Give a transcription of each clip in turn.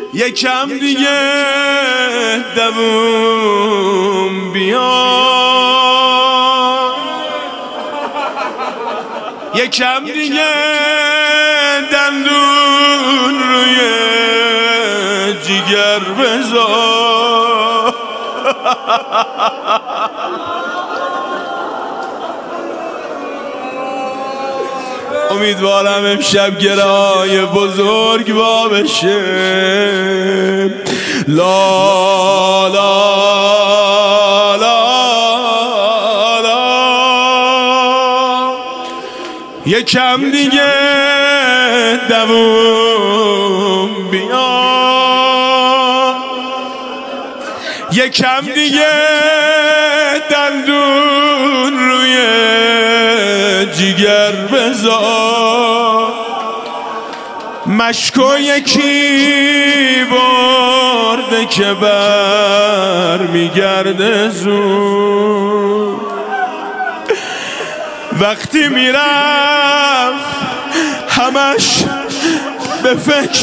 یکم دیگه دووم بیا، یکم دیگه دندون روی جیگر بذار. امیدوارم امشب گرای بزرگ با بشه. لا لا لا لا. یکم دیگه دووم بیا، یکم دیگه دندون روی جیگر بذار. مشکو یکی برده که بر میگرده زود. وقتی میرفت همش به فکر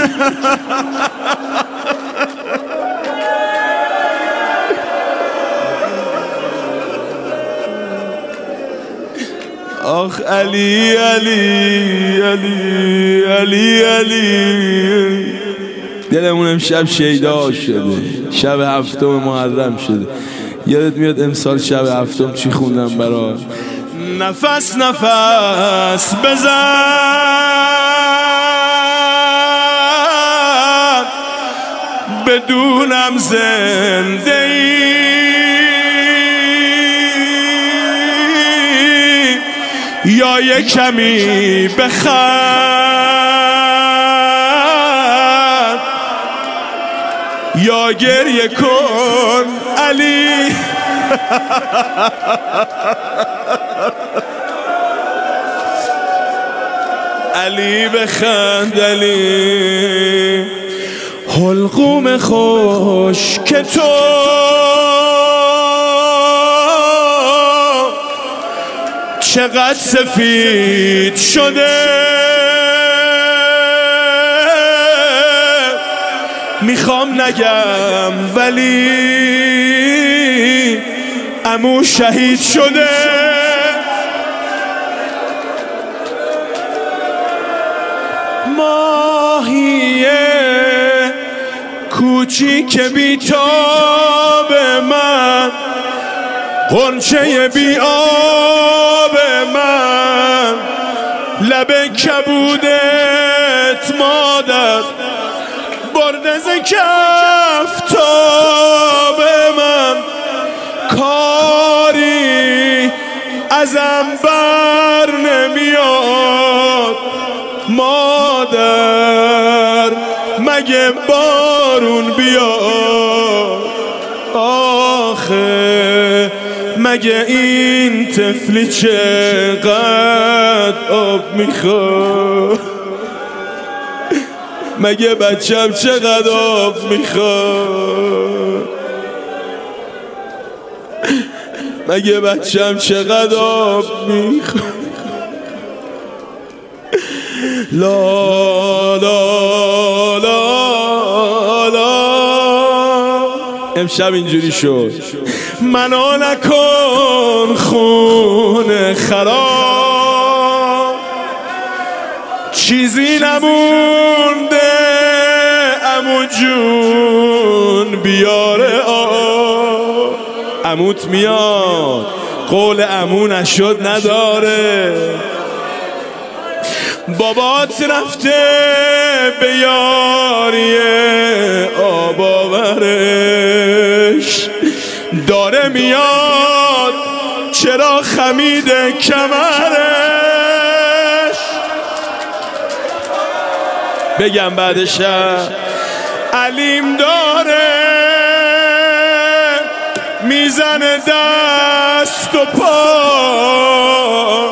آخ علی علی علی علی علی. دلمون امشب شیدا شده، شب هفتم محرم شده. یادت میاد امسال شب هفتم چی خوندم برات؟ نفس نفس بزن بدونم زنده ای، یا یه کمی بخند یا گریه کن علی. علی بخند علی. حلقوم خوش که تو چقدر سفید شده، میخوام نگم ولی عمو شهید شده. ماهی کوچیک بیتاب من، غنچه بی آب من، لب کبودت مادر برده ز کفتاب من. کاری ازم بر نمیاد مادر، مگه بارون بیاد آخه، مگه این طفلی چقدر آب میخواد، مگه بچم چقدر آب میخواد، مگه بچم چقدر آب میخواد. لا لا لا لا. امشب اینجوری شد. منو نکن خون خراب، چیزی نمونده عمو جون بیاره آب. عموت میاد، قول عمو نشد نداره. بابات رفته به یاری آب آورش، داره میاد چرا خمیده کمرش. بگم بعدش علیم داره میزنه دست و پا،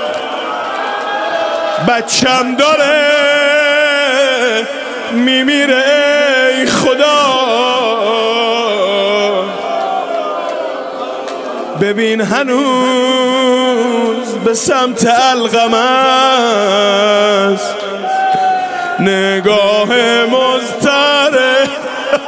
بچم داره میمیره ای خدا. ببین هنوز به سمت القم است نگاه مضطرب.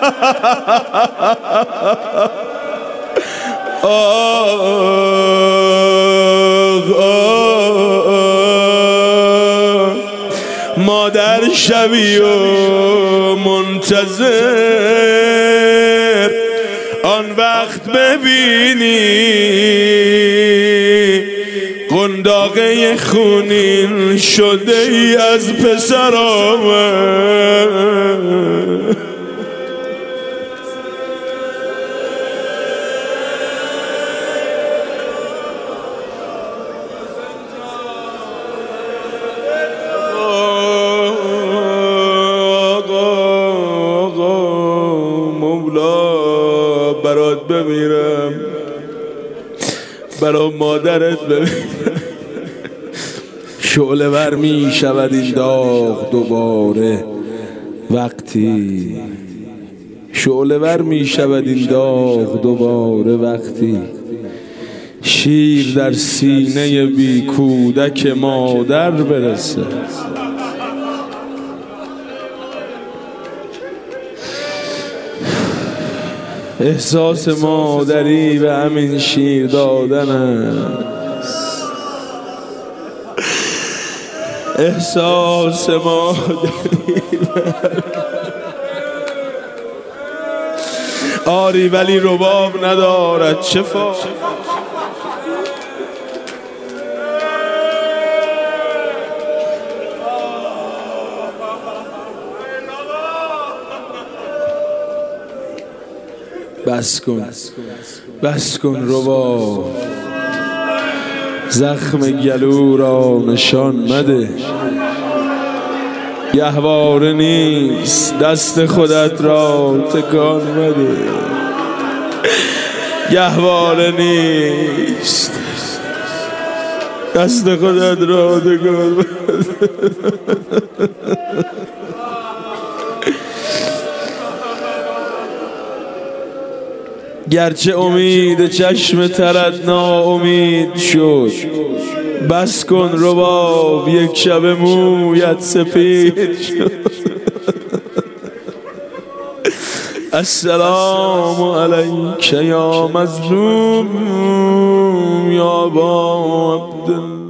مادر شوی و منتظر آن وقت ببینی قنداقه خونین شده ای از پسرام. مولا برات بمیرم، برا مادرت بمیرم. شعله ور می شود این داغ دوباره وقتی، شعله ور می شود این داغ دوباره وقتی شیر در سینه بی کودک مادر برسه. احساس مادری به همین شیر دادن است، احساس مادری آری ولی رباب ندارد چه فایده. بس کن بس کن رباب، زخم گلو را نشان مده. گهواره نیست دست خودت را تکان مده، گهواره نیست دست خودت را تکان مده. گرچه امید چشم ترت ناامید شد، بس کن رباب یک شب مویت سپید شد. السلام علیک یا مظلوم یا ابا عبدالله.